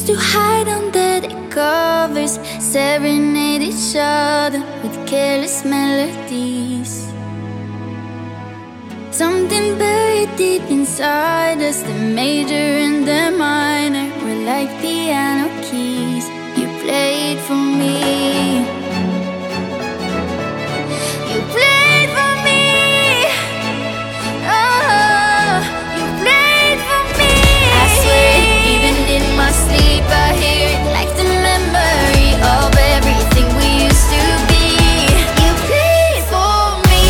to hide under the covers, serenade each other with careless melodies. Something buried deep inside us, the major and the minor were like piano keys. You played for me. You played for me. Oh, you played for me. I swear it, even in my sleep I hear it, like the memory of everything we used to be. You played for me.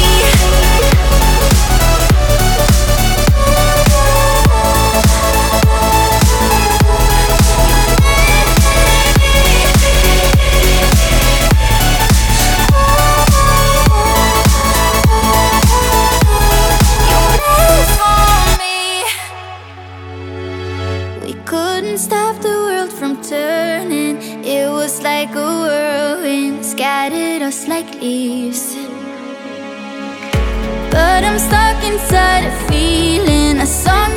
Couldn't stop the world from turning. It was like a whirlwind, scattered us like leaves. But I'm stuck inside a feeling, a song